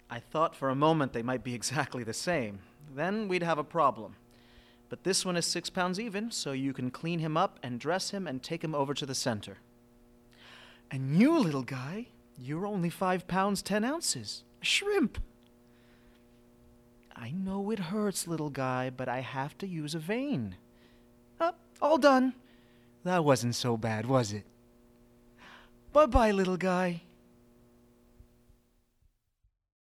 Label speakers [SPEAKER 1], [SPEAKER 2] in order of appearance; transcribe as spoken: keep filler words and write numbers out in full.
[SPEAKER 1] I thought for a moment they might be exactly the same. Then we'd have a problem. But this one is six pounds even, so you can clean him up and dress him and take him over to the center. And you, little guy, you're only five pounds ten ounces. A shrimp. I know it hurts, little guy, but I have to use a vein. Oh, all done. That wasn't so bad, was it? Bye-bye, little guy.